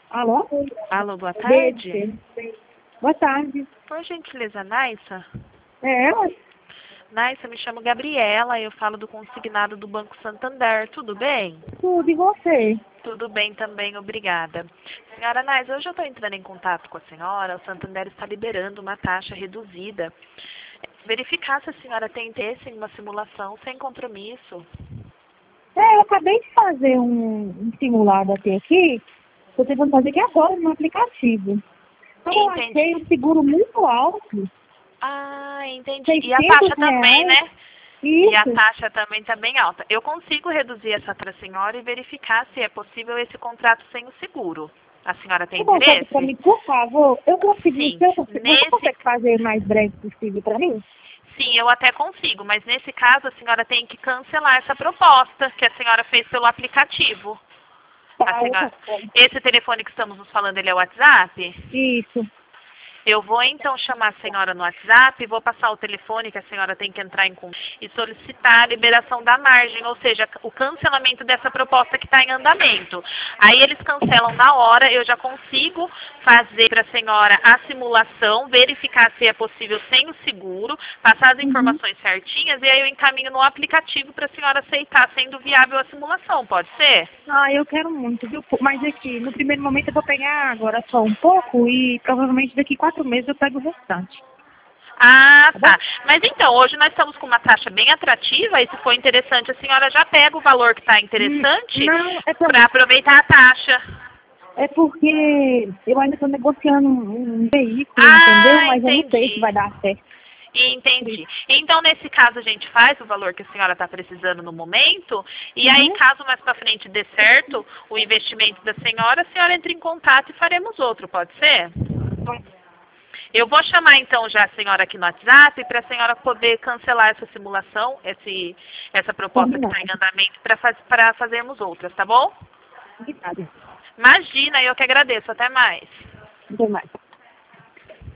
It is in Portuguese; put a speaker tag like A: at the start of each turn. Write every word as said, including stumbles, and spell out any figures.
A: Alô?
B: Alô, boa tarde.
A: Boa tarde.
B: Por gentileza, Naissa?
A: É ela?
B: Naissa, me chamo Gabriela, eu falo do consignado do Banco Santander, tudo bem?
A: Tudo, e você?
B: Tudo bem também, obrigada. Senhora Naissa, hoje eu estou entrando em contato com a senhora, o Santander está liberando uma taxa reduzida. Verificar se a senhora tem interesse em uma simulação sem compromisso.
A: É, eu acabei de fazer um, um simulado até aqui. Estou tentando fazer aqui agora no aplicativo. Então, eu
B: Entendi.
A: achei o seguro muito alto.
B: Ah, entendi. E a
A: seiscentos
B: taxa também,
A: reais.
B: né? E a
A: Isso.
B: taxa também está bem alta. Eu consigo reduzir essa para a senhora e verificar se é possível esse contrato sem o seguro. A senhora tem
A: Você consegue para
B: interesse?
A: mim, por favor? Eu consegui.
B: Sim.
A: Se eu consigo, você
B: Nesse,
A: consegue fazer o mais breve possível para mim?
B: sim, eu até consigo, mas nesse caso a senhora tem que cancelar essa proposta que a senhora fez pelo aplicativo. A
A: Tá, eu
B: senhora,
A: consigo.
B: esse telefone que estamos nos falando, ele é o WhatsApp?
A: Isso.
B: Eu vou então chamar a senhora no WhatsApp, vou passar o telefone que a senhora tem que entrar em contato e solicitar a liberação da margem, ou seja, o cancelamento dessa proposta que está em andamento. Aí eles cancelam na hora, eu já consigo fazer para a senhora a simulação, verificar se é possível sem o seguro, passar as
A: Uhum.
B: informações certinhas e aí eu encaminho no aplicativo para a senhora aceitar, sendo viável a simulação, pode ser?
A: Ah, eu quero muito, viu? Mas aqui, no primeiro momento eu vou pegar agora só um pouco e provavelmente daqui quatro meses eu pego o restante.
B: Ah,
A: Tá bom?
B: tá. Mas então, hoje nós estamos com uma taxa bem atrativa e se for interessante, a senhora já pega o valor que está
A: Hum,
B: interessante
A: Não, é, por,
B: para aproveitar a taxa.
A: é porque eu ainda estou negociando um, um veículo, entendeu?
B: Ah,
A: Mas eu não sei se
B: entendi.
A: vai dar certo. Por
B: Entendi.
A: isso.
B: Então, nesse caso, a gente faz o valor que a senhora está precisando no momento, e aí,
A: Uhum.
B: caso mais para frente dê certo o investimento da senhora, a senhora entra em contato e faremos outro, pode ser? Eu vou chamar então já a senhora aqui no WhatsApp para a senhora poder cancelar essa simulação, esse, essa proposta que está em
A: Combinado.
B: andamento para faz, para fazermos outras, tá bom?
A: Combinado.
B: Imagina, eu que agradeço. Até mais.
A: Até mais.